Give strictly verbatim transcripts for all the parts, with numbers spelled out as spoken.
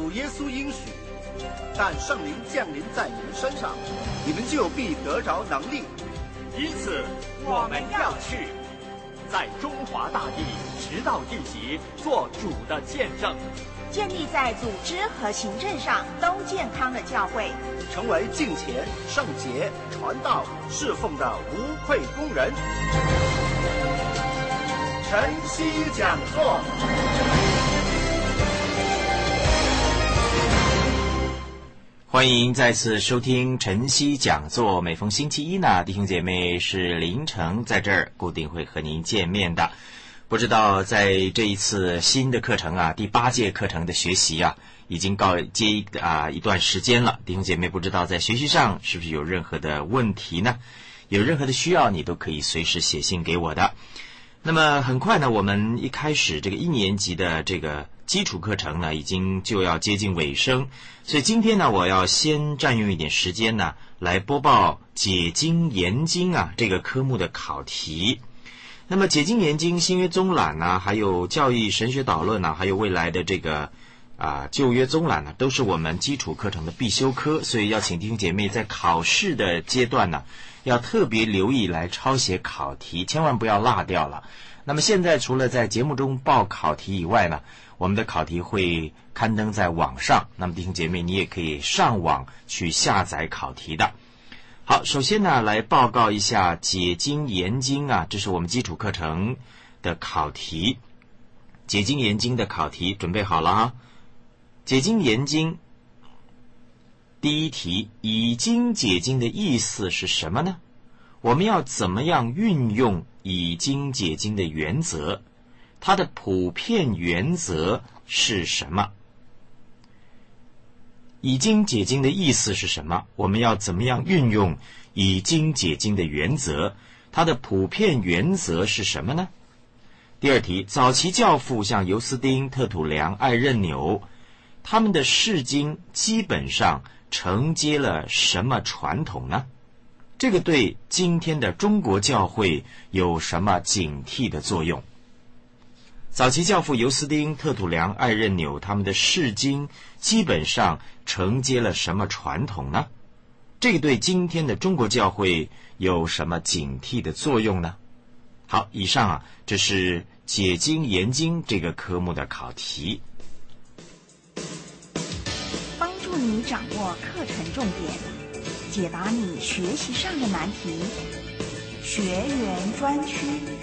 主耶稣应许，但圣灵降临在你们身上，你们就必得着能力。 因此，我们要去，在中华大地直到地极，做主的见证， 建立在组织和行政上都健康的教会， 成为敬虔、圣洁、传道、侍奉的无愧工人。晨曦讲座。 欢迎再次收听晨曦讲座。每逢星期一呢，弟兄姐妹是凌晨在这儿固定会和您见面的。不知道在这一次新的课程啊，第八届课程的学习啊，已经告接啊一段时间了。弟兄姐妹不知道在学习上是不是有任何的问题呢？有任何的需要，你都可以随时写信给我的。那么很快呢，我们一开始这个一年级的这个基础课程呢，已经就要接近尾声，所以今天呢，我要先占用一点时间呢，来播报解经研经啊这个科目的考题。那么解经研经、新约综览呢，还有教义神学导论呢，还有未来的这个啊旧约综览呢，都是我们基础课程的必修科，所以要请弟兄姐妹在考试的阶段呢，要特别留意来抄写考题，千万不要落掉了。那么现在除了在节目中报考题以外呢，我们的考题会刊登在网上，那么弟兄姐妹你也可以上网去下载考题的。好，首先呢来报告一下解经研经啊，这是我们基础课程的考题。解经研经的考题准备好了啊。解经研经第一题，以经解经的意思是什么呢？我们要怎么样运用以经解经的原则？它的普遍原则是什么？以经解经的意思是什么？我们要怎么样运用以经解经的原则？它的普遍原则是什么呢？第二题，早期教父像尤斯丁、特土良、艾任纽，他们的释经基本上承接了什么传统呢？这个对今天的中国教会有什么警惕的作用？早期教父尤斯丁、特土良、艾任纽他们的释经基本上承接了什么传统呢？这个对今天的中国教会有什么警惕的作用呢？好，以上啊，这是解经研经这个科目的考题， 帮助你掌握课程重点，解答你学习上的难题。学员专区。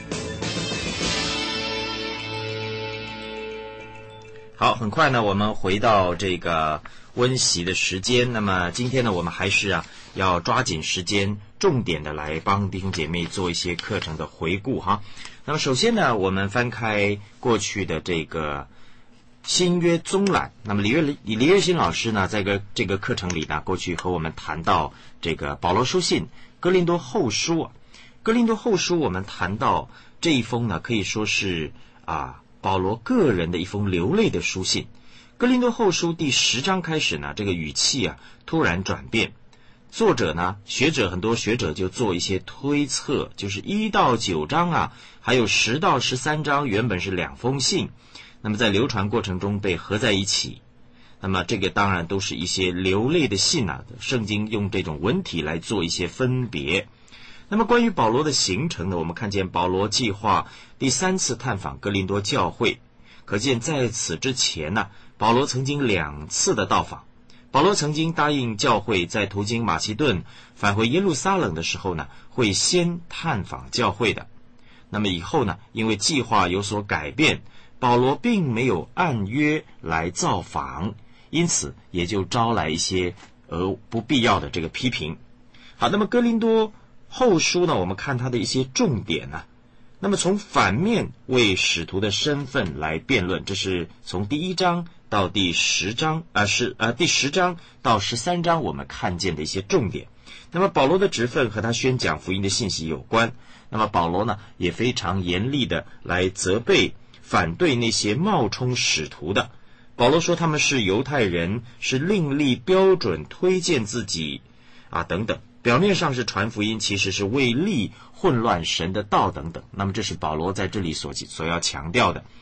好，很快呢，我们回到这个温习的时间。那么今天呢，我们还是啊要抓紧时间，重点的来帮弟兄姐妹做一些课程的回顾哈。那么首先呢，我们翻开过去的这个新约综览。那么李月李李月新老师呢，在个这个课程里呢，过去和我们谈到这个保罗书信哥林多后书啊，哥林多后书我们谈到这一封呢，可以说是啊。保罗个人的一封流泪的书信。哥林多后书第十章开始呢，这个语气啊突然转变。作者呢，学者很多学者就做一些推测，就是一到九章啊，还有十到十三章原本是两封信，那么在流传过程中被合在一起。那么这个当然都是一些流泪的信啊，圣经用这种文体来做一些分别。那么关于保罗的行程呢，我们看见保罗计划第三次探访哥林多教会，可见在此之前呢，保罗曾经两次的到访。保罗曾经答应教会在途经马其顿返回耶路撒冷的时候呢，会先探访教会的。那么以后呢，因为计划有所改变，保罗并没有按约来造访，因此也就招来一些呃不必要的这个批评。好，那么哥林多后书呢，我们看它的一些重点呢、啊。那么从反面为使徒的身份来辩论，这是从第一章到第十章啊、呃、是呃第十章到十三章我们看见的一些重点。那么保罗的职分和他宣讲福音的信息有关。那么保罗呢也非常严厉的来责备反对那些冒充使徒的。保罗说他们是犹太人，是另立标准推荐自己啊等等。表面上是传福音，其实是为利混乱神的道等等。那么这是保罗在这里所所要强调的。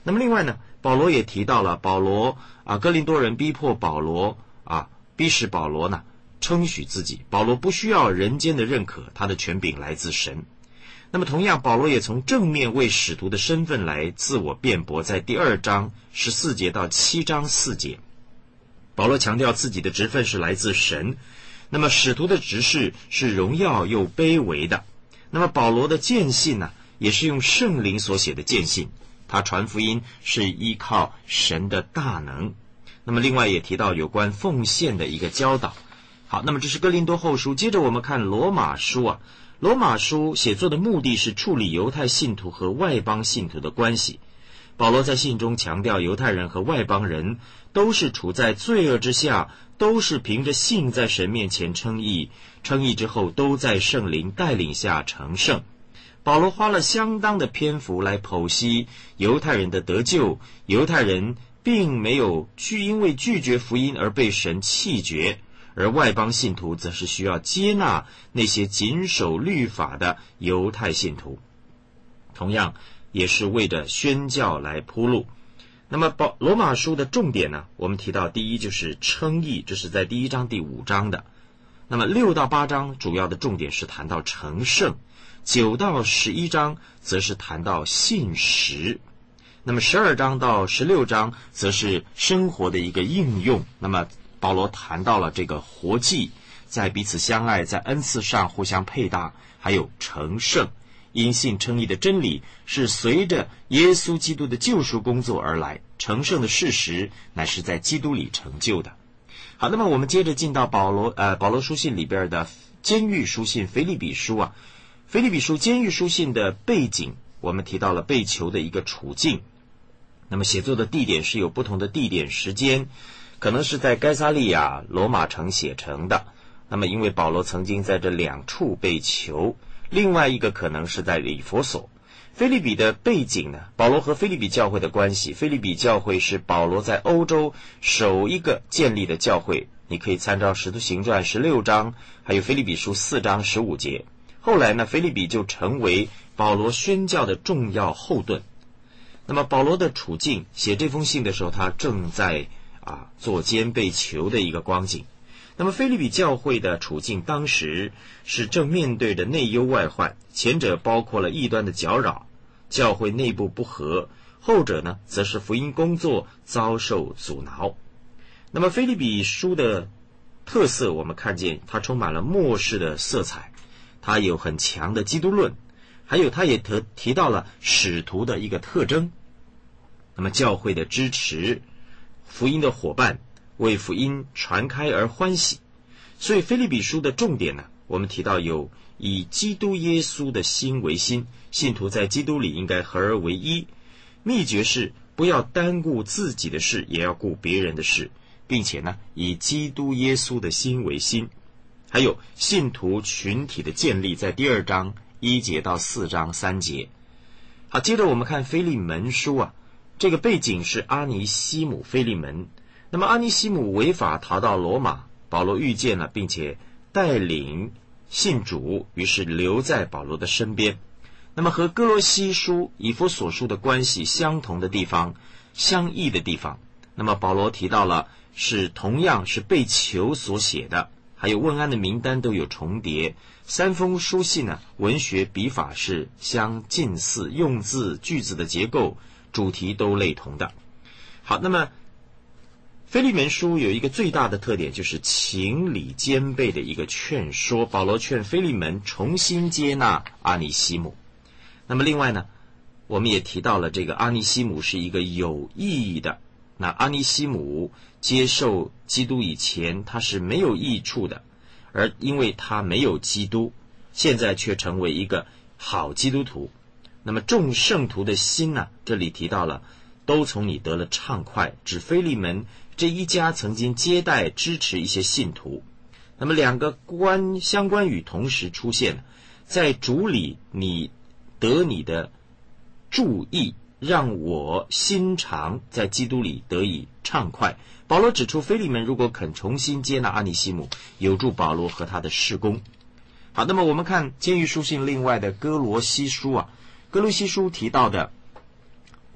那么另外呢，保罗也提到了保罗啊，哥林多人逼迫保罗啊，逼使保罗呢称许自己。保罗不需要人间的认可，他的权柄来自神。那么同样，保罗也从正面为使徒的身份来自我辩驳，在第二章十四节到七章四节，保罗强调自己的职分是来自神。那么使徒的职事是荣耀又卑微的。那么保罗的荐信呢，也是用圣灵所写的荐信，他传福音是依靠神的大能。那么另外也提到有关奉献的一个教导。好，那么这是哥林多后书。接着我们看罗马书啊，罗马书写作的目的是处理犹太信徒和外邦信徒的关系。保罗在信中强调，犹太人和外邦人都是处在罪恶之下，都是凭着信在神面前称义，称义之后都在圣灵带领下成圣。保罗花了相当的篇幅来剖析犹太人的得救，犹太人并没有去因为拒绝福音而被神弃绝，而外邦信徒则是需要接纳那些谨守律法的犹太信徒，同样也是为着宣教来铺路。那么罗马书的重点呢，我们提到第一就是称义，这是在第一章第五章的。那么六到八章主要的重点是谈到成圣，九到十一章则是谈到信实，那么十二章到十六章则是生活的一个应用。那么保罗谈到了这个活祭，在彼此相爱，在恩赐上互相配搭，还有成圣。因信称义的真理是随着耶稣基督的救赎工作而来，成圣的事实乃是在基督里成就的。好，那么我们接着进到保罗呃保罗书信里边的监狱书信腓立比书啊，腓立比书监狱书信的背景，我们提到了被囚的一个处境。那么写作的地点是有不同的地点时间，可能是在该撒利亚、罗马城写成的。那么因为保罗曾经在这两处被囚，另外一个可能是在以弗所。腓立比的背景呢，保罗和腓立比教会的关系，腓立比教会是保罗在欧洲首一个建立的教会，你可以参照使徒行传十六章，还有腓立比书四章十五节。后来呢，腓立比就成为保罗宣教的重要后盾。那么保罗的处境，写这封信的时候，他正在啊坐监被囚的一个光景。那么腓立比教会的处境当时是正面对着内忧外患，前者包括了异端的搅扰，教会内部不和，后者呢则是福音工作遭受阻挠。那么腓立比书的特色，我们看见它充满了末世的色彩，它有很强的基督论，还有它也提提到了使徒的一个特征。那么教会的支持，福音的伙伴，为福音传开而欢喜。所以腓立比书的重点呢，我们提到有以基督耶稣的心为心，信徒在基督里应该合而为一。秘诀是不要单顾自己的事，也要顾别人的事，并且呢以基督耶稣的心为心。还有信徒群体的建立，在第二章一节到四章三节。好，接着我们看腓利门书啊，这个背景是阿尼西姆腓利门。那么阿尼西姆违法逃到罗马，保罗遇见了，并且带领信主，于是留在保罗的身边。那么和哥罗西书、以弗所书的关系相同的地方，相异的地方，那么保罗提到了是同样是被囚所写的，还有问安的名单都有重叠。三封书信呢，文学笔法是相近似，用字句子的结构主题都类同的。好，那么腓利门书有一个最大的特点，就是情理兼备的一个劝说。保罗劝腓利门重新接纳阿尼西姆。那么另外呢，我们也提到了这个阿尼西姆是一个有意义的。那阿尼西姆接受基督以前，他是没有益处的，而因为他没有基督，现在却成为一个好基督徒。那么众圣徒的心呢，这里提到了都从你得了畅快，指腓利门这一家曾经接待支持一些信徒。那么两个关相关语同时出现，在主里你得你的注意，让我心肠在基督里得以畅快。保罗指出，腓利门如果肯重新接纳阿尼西姆，有助保罗和他的事工。好，那么我们看监狱书信另外的哥罗西书啊，哥罗西书提到的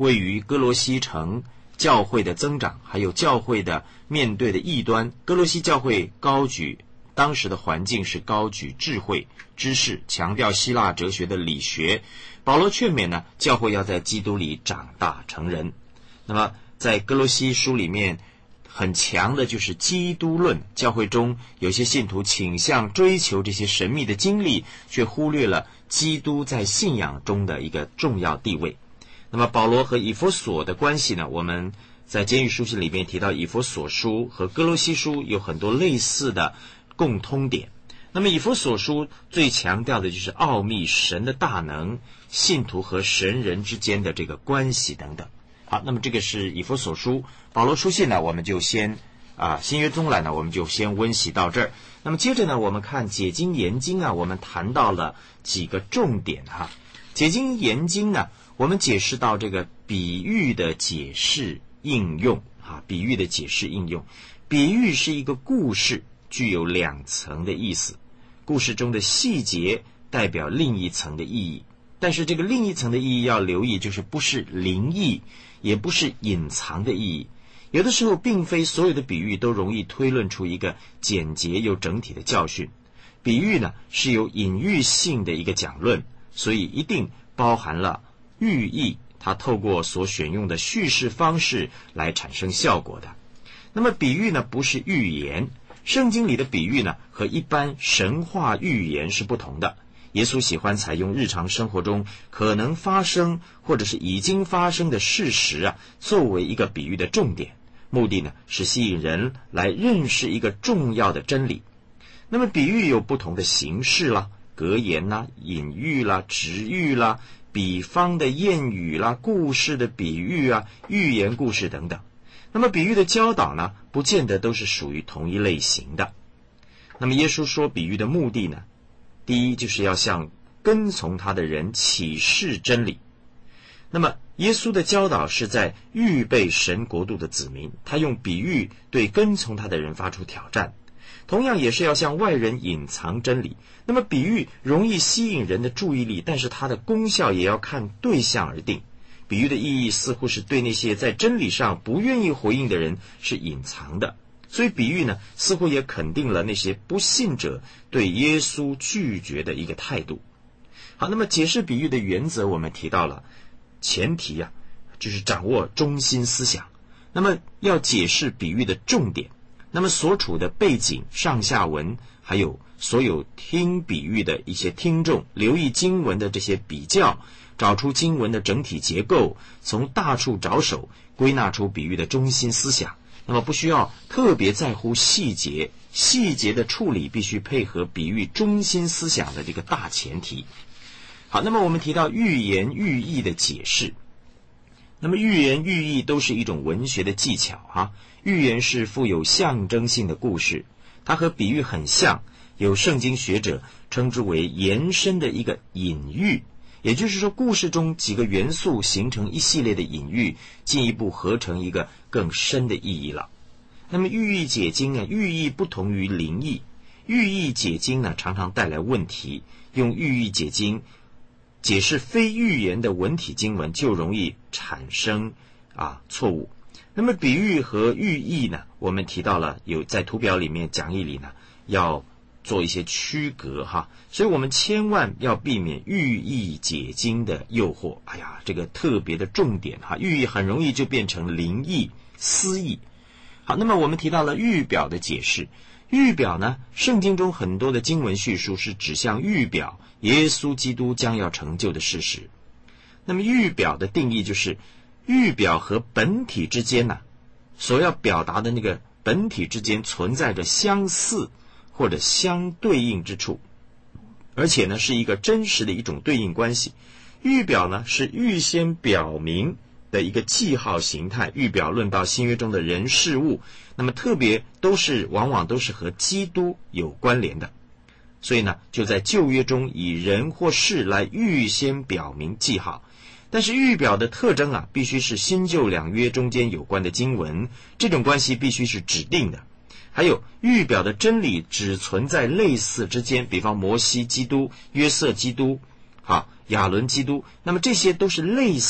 位于哥罗西城教会的增长，还有教会的面对的异端。哥罗西教会高举当时的环境是高举智慧知识，强调希腊哲学的理学。保罗劝勉呢，教会要在基督里长大成人。那么在哥罗西书里面很强的就是基督论，教会中有些信徒倾向追求这些神秘的经历，却忽略了基督在信仰中的一个重要地位。那么保罗和以弗所的关系呢，我们在监狱书信里面提到以弗所书和哥罗西书有很多类似的共通点。那么以弗所书最强调的就是奥秘神的大能，信徒和神人之间的这个关系等等。好，那么这个是以弗所书。保罗书信呢，我们就先啊新约中来呢，我们就先温习到这儿。那么接着呢，我们看解经研经啊，我们谈到了几个重点哈。解经研经呢，我们解释到这个比喻的解释应用啊，比喻的解释应用。比喻是一个故事，具有两层的意思。故事中的细节代表另一层的意义，但是这个另一层的意义要留意，就是不是灵异，也不是隐藏的意义。有的时候并非所有的比喻都容易推论出一个简洁又整体的教训。比喻呢是有隐喻性的一个讲论，所以一定包含了寓意，它透过所选用的叙事方式来产生效果的。那么比喻呢不是预言，圣经里的比喻呢和一般神话预言是不同的。耶稣喜欢采用日常生活中可能发生或者是已经发生的事实啊，作为一个比喻的重点，目的呢是吸引人来认识一个重要的真理。那么比喻有不同的形式啦，格言啦、隐喻啦、直喻啦、比方的谚语啦、故事的比喻啊、寓言故事等等。那么比喻的教导呢，不见得都是属于同一类型的。那么耶稣说比喻的目的呢，第一就是要向跟从他的人启示真理。那么耶稣的教导是在预备神国度的子民，他用比喻对跟从他的人发出挑战，同样也是要向外人隐藏真理。那么比喻容易吸引人的注意力，但是它的功效也要看对象而定。比喻的意义似乎是对那些在真理上不愿意回应的人是隐藏的，所以比喻呢似乎也肯定了那些不信者对耶稣拒绝的一个态度。好，那么解释比喻的原则我们提到了，前提啊就是掌握中心思想。那么要解释比喻的重点，那么所处的背景、上下文，还有所有听比喻的一些听众留意经文的这些比较，找出经文的整体结构，从大处着手，归纳出比喻的中心思想。那么不需要特别在乎细节，细节的处理必须配合比喻中心思想的这个大前提。好，那么我们提到寓言寓意的解释。那么寓言寓意都是一种文学的技巧啊。寓言是富有象征性的故事，它和比喻很像，有圣经学者称之为延伸的一个隐喻。也就是说，故事中几个元素形成一系列的隐喻，进一步合成一个更深的意义了。那么寓意解经呢，寓意不同于灵异，寓意解经呢常常带来问题，用寓意解经解释非寓言的文体经文就容易产生啊错误。那么比喻和寓意呢，我们提到了有在图表里面讲义里呢要做一些区隔哈，所以我们千万要避免寓意解经的诱惑。哎呀，这个特别的重点哈，寓意很容易就变成灵异、私意。好，那么我们提到了预表的解释。预表呢，圣经中很多的经文叙述是指向预表耶稣基督将要成就的事实。那么预表的定义就是，预表和本体之间呢、啊，所要表达的那个本体之间存在着相似或者相对应之处，而且呢是一个真实的一种对应关系。预表呢是预先表明的一个记号形态，预表论到新约中的人事物，那么特别都是往往都是和基督有关联的，所以呢就在旧约中以人或事来预先表明记号。但是预表的特征啊，必须是新旧两约中间有关的经文，这种关系必须是指定的。还有预表的真理只存在类似之间，比方摩西基督、约瑟基督、好亚伦基督，那么这些都是类似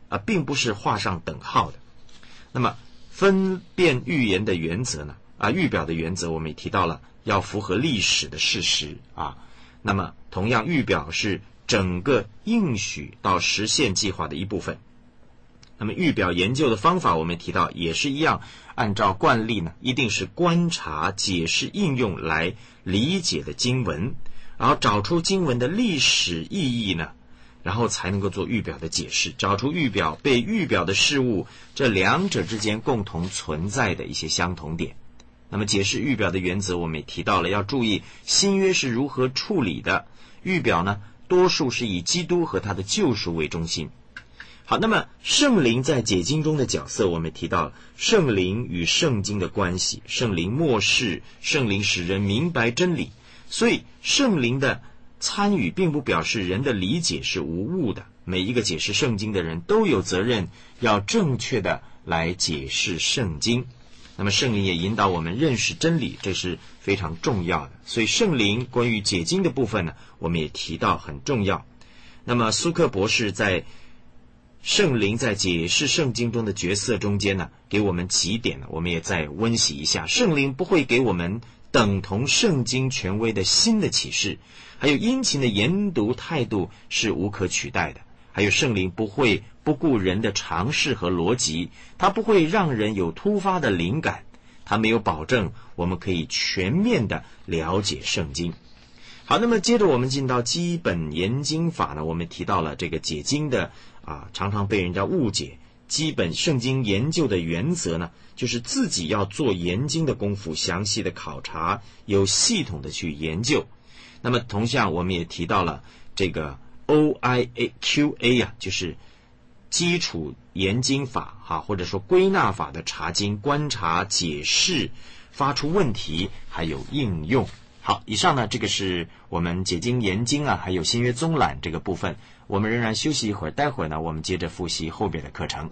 啊，并不是画上等号的。那么分辨预言的原则呢？啊，预表的原则我们也提到了，要符合历史的事实啊。那么同样，预表是整个应许到实现计划的一部分。那么预表研究的方法我们提到也是一样，按照惯例呢，一定是观察、解释、应用来理解的经文，然后找出经文的历史意义呢，然后才能够做预表的解释，找出预表被预表的事物这两者之间共同存在的一些相同点。那么解释预表的原则我们也提到了，要注意新约是如何处理的。预表呢，多数是以基督和他的救赎为中心。好，那么圣灵在解经中的角色我们提到了，圣灵与圣经的关系，圣灵默示，圣灵使人明白真理。所以圣灵的参与并不表示人的理解是无误的，每一个解释圣经的人都有责任要正确的来解释圣经。那么圣灵也引导我们认识真理，这是非常重要的。所以圣灵关于解经的部分呢，我们也提到很重要。那么苏克博士在圣灵在解释圣经中的角色中间呢，给我们几点呢，我们也再温习一下。圣灵不会给我们等同圣经权威的新的启示，还有殷勤的研读态度是无可取代的。还有圣灵不会不顾人的常识和逻辑，他不会让人有突发的灵感，他没有保证我们可以全面的了解圣经。好，那么接着我们进到基本研经法呢，我们提到了这个解经的啊，常常被人家误解。基本圣经研究的原则呢，就是自己要做研经的功夫，详细的考察，有系统的去研究。那么同样我们也提到了这个 O I Q A 啊，就是基础研经法哈、啊，或者说归纳法的查经、观察、解释、发出问题，还有应用。好，以上呢，这个是我们解经研经啊，还有新约综览这个部分。我们仍然休息一会儿，待会儿呢，我们接着复习后边的课程。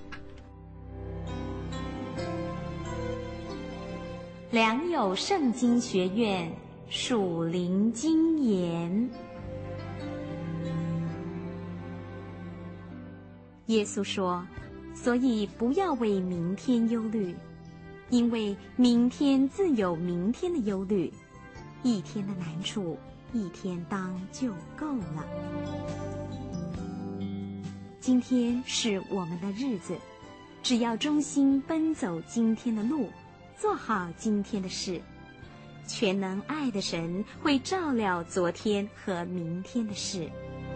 良友圣经学院属灵经言。耶稣说，所以不要为明天忧虑，因为明天自有明天的忧虑，一天的难处一天当就够了。今天是我们的日子，只要忠心奔走今天的路，做好今天的事，全能爱的神会照料昨天和明天的事。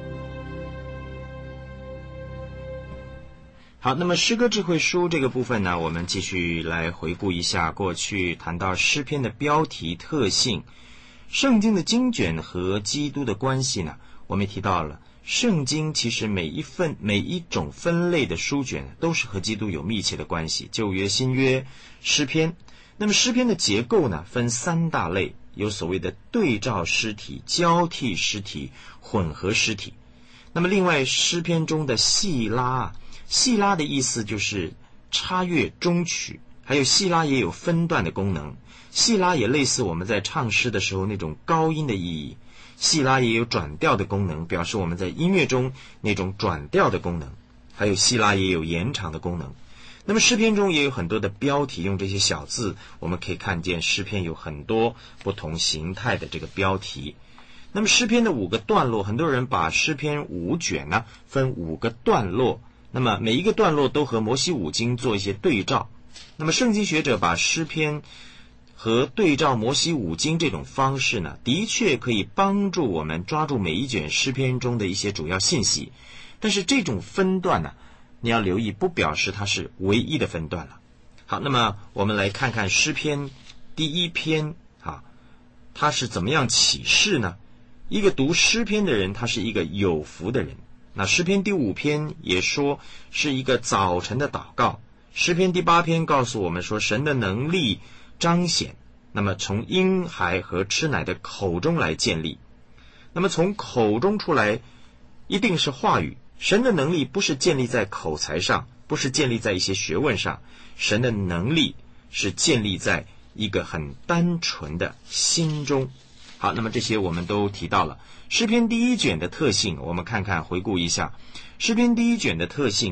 好，那么诗歌智慧书这个部分呢，我们继续来回顾一下过去谈到诗篇的标题特性。圣经的经卷和基督的关系呢，我们也提到了圣经其实每一份每一种分类的书卷都是和基督有密切的关系，旧约、新约、诗篇。那么诗篇的结构呢，分三大类，有所谓的对照诗体、交替诗体、混合诗体。那么另外诗篇中的细拉，细拉的意思就是插乐中曲，还有细拉也有分段的功能。细拉也类似我们在唱诗的时候那种高音的意义，细拉也有转调的功能，表示我们在音乐中那种转调的功能，还有细拉也有延长的功能。那么诗篇中也有很多的标题，用这些小字我们可以看见诗篇有很多不同形态的这个标题。那么诗篇的五个段落，很多人把诗篇五卷呢分五个段落，那么每一个段落都和摩西五经做一些对照。那么圣经学者把诗篇和对照摩西五经这种方式呢，的确可以帮助我们抓住每一卷诗篇中的一些主要信息。但是这种分段呢，你要留意，不表示它是唯一的分段了。好，那么我们来看看诗篇第一篇啊，它是怎么样启示呢？一个读诗篇的人，他是一个有福的人。那诗篇第五篇也说是一个早晨的祷告。诗篇第八篇告诉我们说，神的能力彰显，那么从婴孩和吃奶的口中来建立。那么从口中出来一定是话语，神的能力不是建立在口才上，不是建立在一些学问上，神的能力是建立在一个很单纯的心中。好，那么这些我们都提到了。诗篇第一卷的特性，我们看看回顾一下。诗篇第一卷的特性呢，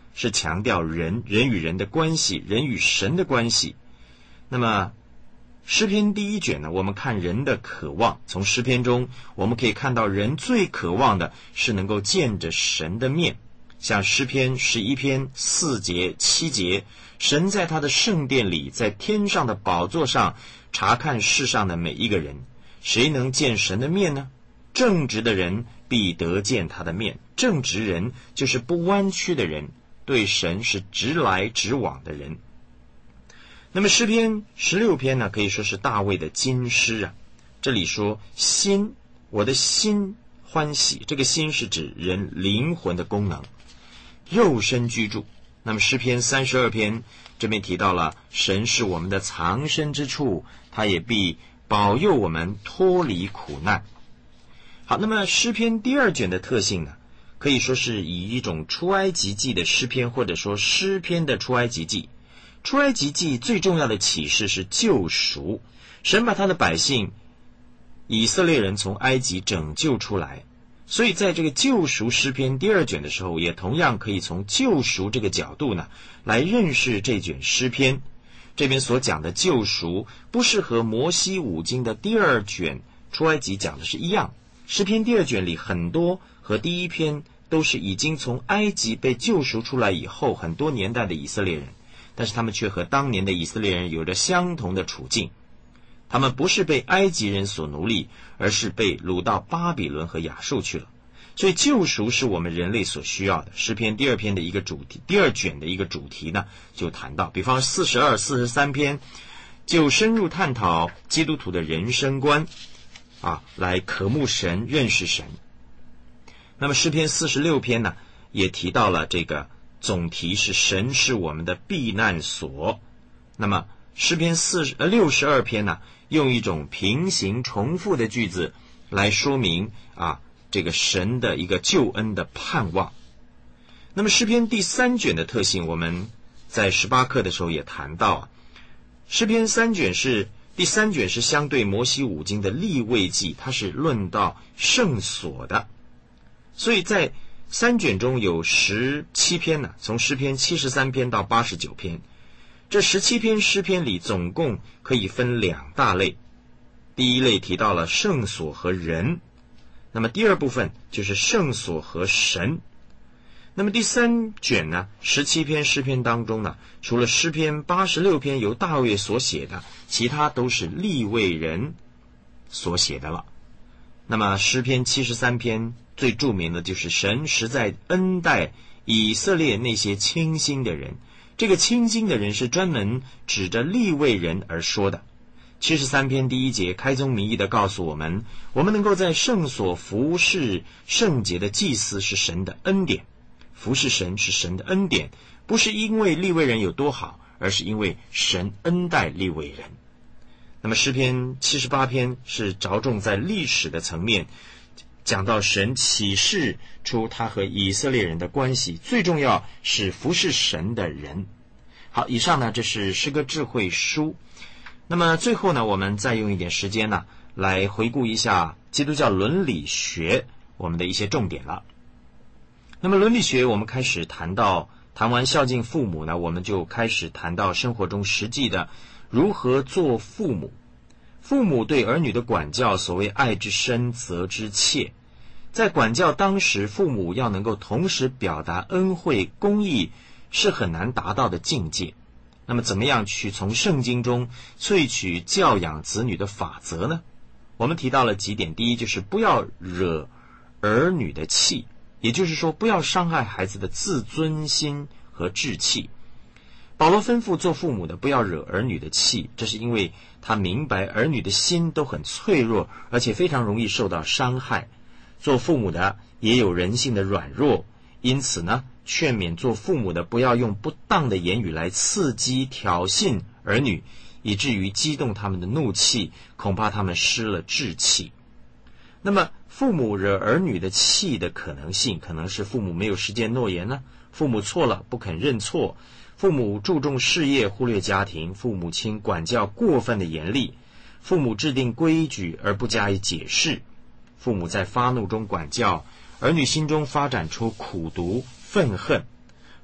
是强调人人与人的关系，人与神的关系。那么诗篇第一卷呢，我们看人的渴望，从诗篇中我们可以看到人最渴望的是能够见着神的面。像诗篇十一篇四节七节，神在他的圣殿里，在天上的宝座上查看世上的每一个人，谁能见神的面呢？正直的人必得见他的面。正直人就是不弯曲的人，对神是直来直往的人。那么诗篇十六篇呢，可以说是大卫的金诗啊。这里说心，我的心欢喜，这个心是指人灵魂的功能，肉身居住。那么诗篇三十二篇这边提到了神是我们的藏身之处，他也必保佑我们脱离苦难。好，那么诗篇第二卷的特性呢，可以说是以一种出埃及记的诗篇，或者说诗篇的出埃及记。出埃及记最重要的启示是救赎，神把他的百姓以色列人从埃及拯救出来，所以在这个救赎诗篇第二卷的时候，也同样可以从救赎这个角度呢来认识这卷诗篇。这边所讲的救赎不是和摩西五经的第二卷出埃及讲的是一样，诗篇第二卷里很多和第一篇都是已经从埃及被救赎出来以后很多年代的以色列人，但是他们却和当年的以色列人有着相同的处境。他们不是被埃及人所奴隶，而是被掳到巴比伦和亚述去了。所以救赎是我们人类所需要的。诗篇第二篇的一个主题，第二卷的一个主题呢，就谈到，比方四十二、四十三篇就深入探讨基督徒的人生观啊，来渴慕神，认识神。那么诗篇四十六篇呢，也提到了这个总题是神是我们的避难所。那么诗篇四十呃六十二篇呢，用一种平行重复的句子来说明啊这个神的一个救恩的盼望。那么诗篇第三卷的特性，我们在十八课的时候也谈到啊，诗篇三卷是第三卷是相对摩西五经的利未记，它是论到圣所的，所以在三卷中有十七篇呢，从诗篇七十三篇到八十九篇。这十七篇诗篇里总共可以分两大类，第一类提到了圣所和人，那么第二部分就是圣所和神。那么第三卷呢，十七篇诗篇当中呢，除了诗篇八十六篇由大卫所写的，其他都是利未人所写的了。那么诗篇七十三篇最著名的就是神实在恩待以色列那些清心的人，这个清心的人是专门指着利未人而说的。七十三篇第一节开宗明义地告诉我们，我们能够在圣所服侍圣洁的祭司是神的恩典，服侍神是神的恩典，不是因为利未人有多好，而是因为神恩待利未人。那么诗篇七十八篇是着重在历史的层面，讲到神启示出他和以色列人的关系，最重要是服侍神的人。好，以上呢这是诗歌智慧书。那么最后呢，我们再用一点时间呢来回顾一下基督教伦理学我们的一些重点了。那么伦理学我们开始谈到，谈完孝敬父母呢，我们就开始谈到生活中实际的如何做父母。父母对儿女的管教，所谓爱之深责之切，在管教当时，父母要能够同时表达恩惠公义，是很难达到的境界。那么怎么样去从圣经中萃取教养子女的法则呢？我们提到了几点，第一就是不要惹儿女的气，也就是说不要伤害孩子的自尊心和志气。保罗吩咐做父母的不要惹儿女的气，这是因为他明白儿女的心都很脆弱，而且非常容易受到伤害。做父母的也有人性的软弱，因此呢，劝勉做父母的不要用不当的言语来刺激挑衅儿女，以至于激动他们的怒气，恐怕他们失了志气。那么父母惹儿女的气的可能性，可能是父母没有实践诺言呢，父母错了不肯认错，父母注重事业忽略家庭，父母亲管教过分的严厉，父母制定规矩而不加以解释，父母在发怒中管教，儿女心中发展出苦毒愤恨，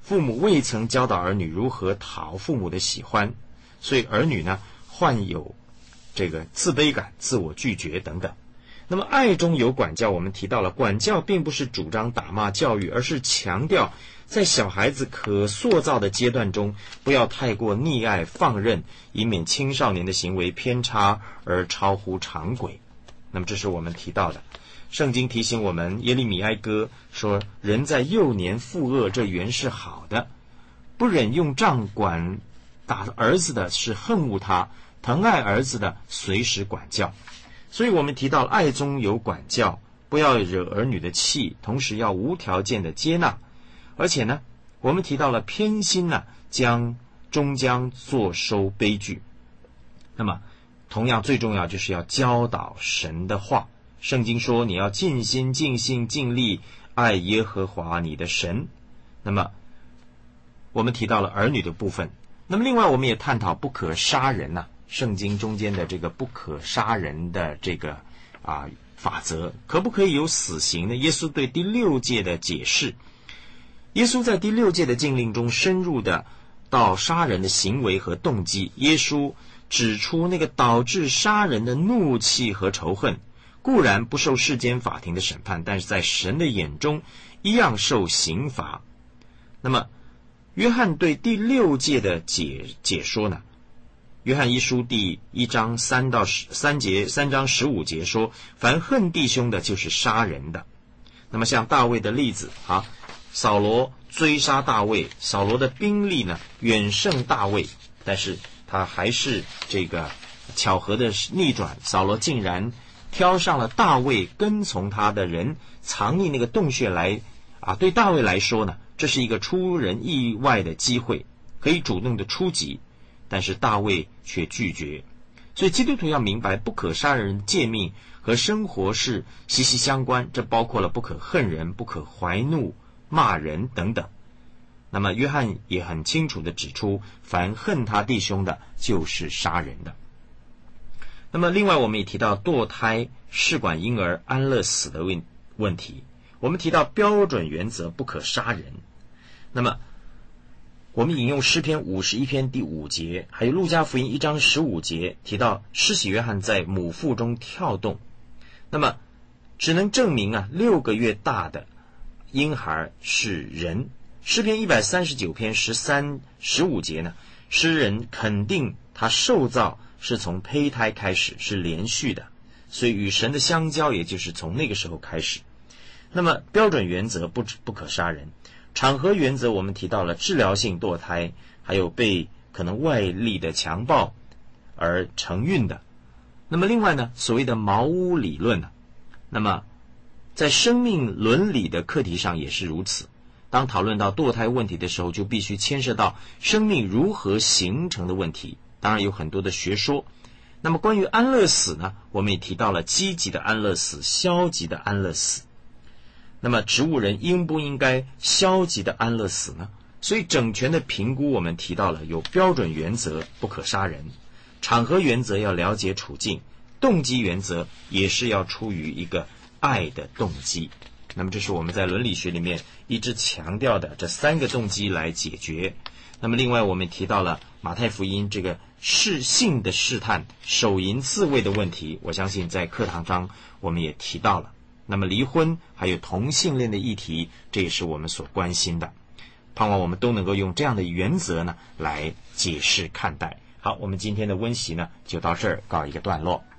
父母未曾教导儿女如何讨父母的喜欢，所以儿女呢患有这个自卑感、自我拒绝等等。那么爱中有管教，我们提到了管教并不是主张打骂教育，而是强调在小孩子可塑造的阶段中，不要太过溺爱放任，以免青少年的行为偏差而超乎常轨。那么这是我们提到的。圣经提醒我们，耶利米哀歌说，人在幼年负恶，这原是好的，不忍用杖管打儿子的是恨恶他，疼爱儿子的随时管教。所以我们提到爱中有管教，不要惹儿女的气，同时要无条件的接纳。而且呢，我们提到了偏心呢，将终将坐收悲剧。那么同样最重要就是要教导神的话。圣经说你要尽心尽性尽力爱耶和华你的神。那么我们提到了儿女的部分。那么另外我们也探讨不可杀人呐、啊，圣经中间的这个不可杀人的这个啊法则，可不可以有死刑呢？耶稣对第六诫的解释，耶稣在第六诫的禁令中深入的到杀人的行为和动机。耶稣指出那个导致杀人的怒气和仇恨固然不受世间法庭的审判，但是在神的眼中一样受刑罚。那么约翰对第六诫的解解说呢？约翰一书第一章三到十三节，三章十五节说，凡恨弟兄的就是杀人的。那么像大卫的例子啊，扫罗追杀大卫，扫罗的兵力呢远胜大卫，但是他还是这个巧合的逆转，扫罗竟然挑上了大卫跟从他的人，藏匿那个洞穴来啊。对大卫来说呢，这是一个出人意外的机会，可以主动的出击，但是大卫却拒绝。所以基督徒要明白，不可杀人诫命和生活是息息相关，这包括了不可恨人、不可怀怒、骂人等等。那么约翰也很清楚地指出，凡恨他弟兄的就是杀人的。那么另外我们也提到堕胎、试管婴儿安乐死的问问题，我们提到标准原则不可杀人。那么我们引用诗篇五十一篇第五节，还有路加福音一章十五节，提到施洗约翰在母腹中跳动，那么只能证明啊，六个月大的婴孩是人。诗篇一百三十九篇十三、十五节呢，诗人肯定他受造是从胚胎开始，是连续的，所以与神的相交也就是从那个时候开始。那么标准原则不不可杀人，场合原则我们提到了治疗性堕胎，还有被可能外力的强暴而承孕的。那么另外呢，所谓的茅屋理论呢，那么在生命伦理的课题上也是如此。当讨论到堕胎问题的时候，就必须牵涉到生命如何形成的问题，当然有很多的学说。那么关于安乐死呢，我们也提到了积极的安乐死、消极的安乐死。那么植物人应不应该消极的安乐死呢？所以整全的评估我们提到了有标准原则不可杀人，场合原则要了解处境，动机原则也是要出于一个爱的动机。那么这是我们在伦理学里面一直强调的这三个动机来解决。那么另外我们提到了马太福音这个试性的试探、手淫自慰的问题，我相信在课堂上我们也提到了。那么离婚还有同性恋的议题，这也是我们所关心的，盼望我们都能够用这样的原则呢来解释看待。好，我们今天的温习呢就到这儿告一个段落。